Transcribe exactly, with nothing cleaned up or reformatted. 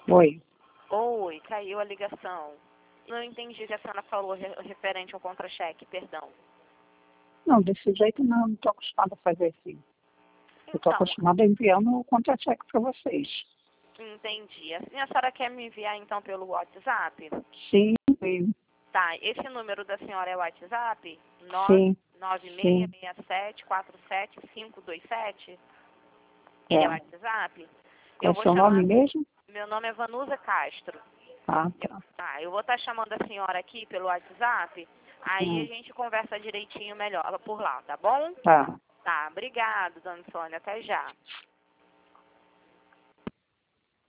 Oi. Oi, caiu a ligação. Não entendi o que a senhora falou re- referente ao contra-cheque, perdão. Não, desse jeito não, não estou acostumada a fazer assim. Eu estou Então, acostumada a enviando o contra-cheque para vocês. entendi. A a senhora quer me enviar então pelo WhatsApp? Sim, sim, Tá, esse número da senhora é o WhatsApp? sim, nove seis sim. seis sete quatro sete cinco dois sete? Ele é o É. WhatsApp? Qual Eu é o vou seu nome chamar... mesmo? Meu nome é Vanusa Castro. Ah, Eu, tá. tá, eu vou estar chamando a senhora aqui pelo WhatsApp, aí a Hum, gente conversa direitinho melhor por lá, tá bom? tá. Tá, obrigado, dona Sônia, até já.